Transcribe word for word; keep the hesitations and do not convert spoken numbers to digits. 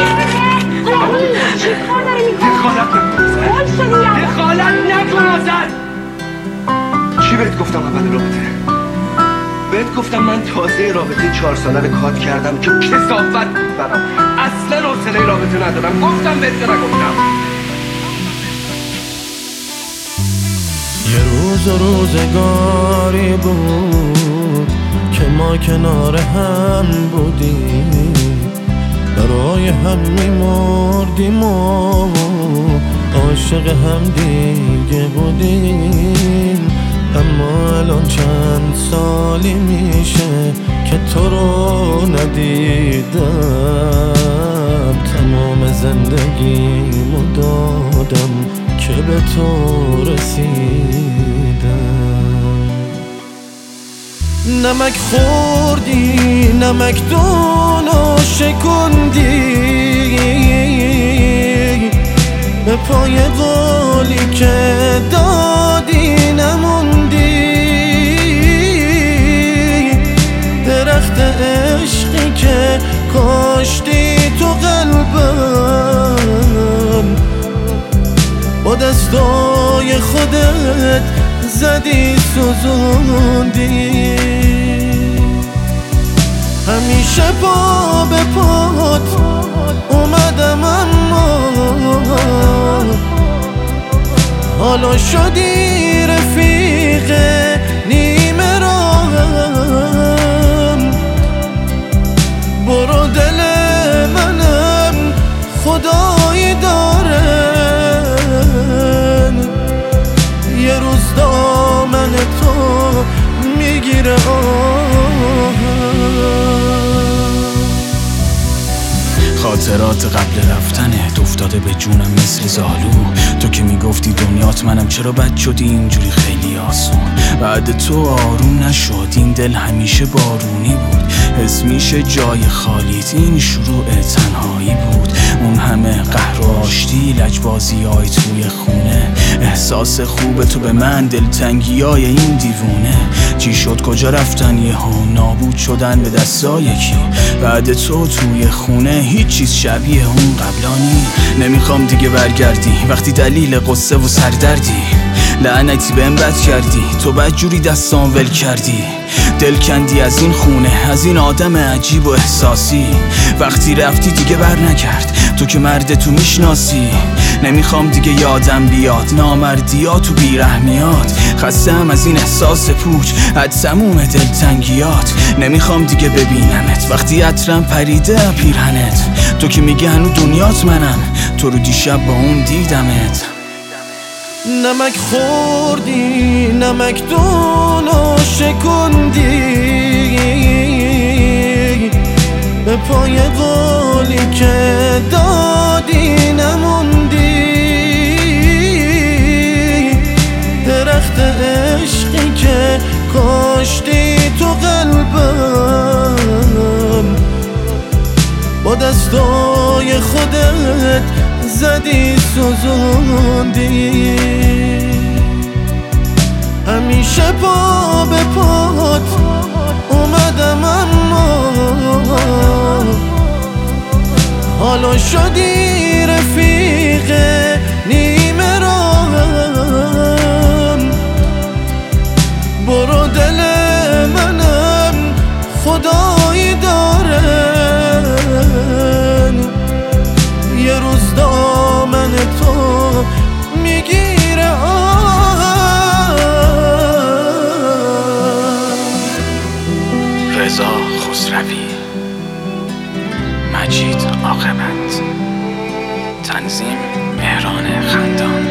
چی کار داری میکنی؟ دخالت نکن ازن دخالت نکن ازن. چی بهت گفتم اول رابطه؟ بهت گفتم من تازه رابطه چهار ساله رو کات کردم که کثافت بود برام. اصلا حوصله رابطه ندارم. گفتم بهت نگفتم. یه روز و روزگاری بود که ما کنار هم بودیم، برای هم میمردیم و عاشق هم دیگه بودیم. اما الان چند سالی میشه که تو رو ندیدم، تمام زندگیمو دادم که به تو رسیدم. نمک خوردی نمک دونو شکندی، به پای قولی که دادی نموندی. درخت عشقی که کاشتی تو قلبم، با دستای خودت زدی سوزوندی. همیشه پا به پات اومدم اما حالا شدی رفیق نیمه راهم. برو دل منم خدایی داره، یه روز دامن تو میگیره خاطرات قبل رفتنت افتاده به جونم مثل زالو. تو که میگفتی دنیات منم، چرا بد شدی اینجوری خیلی آسون؟ بعد تو آروم نشد این دل، همیشه بارونی بود. حس میشه جای خالیت این شروع تنهایی بود. اون همه قهر و آشتی، لجبازی های توی خونه، احساس خوب تو به من، دلتنگی های این دیوونه. چی شد کجا رفتن یهو، نابود شدن به دستای کی؟ بعد تو توی خونه هیچ چیز شبیه اون قبلانی. نمیخوام دیگه برگردی وقتی دلیل قصه و سردردی. لعنتی بهم بد کردی، تو بدجوری دستام ول کردی. دل کندی از این خونه، از این آدم عجیب و احساسی. وقتی رفتی دیگه بر نکرد، تو که مرد تو میشناسی. نمیخوام دیگه یادم بیاد نامردیات و بیرحمیات. خستم از این احساس پوچ، از تموم دلتنگیات. نمیخوام دیگه ببینمت وقتی عطرم پریده پیرهنت. تو که میگه هنو دنیات منم، تو رو دیشب با اون دیدمت. نمک خوردی نمک دونو شکندی، به پای قولی که دادی نموندی. درخت عشقی که کاشتی تو قلبم، با دستای خودت زدی سوزوندی. همیشه پا به پات اومدم اما حالا شدی رفیق نیمه راهم. برو دل منم خدایی داره، یه روز دامن تو میگیره رضا خسروی، مجید عاقبت، تنظیم مهران خندان.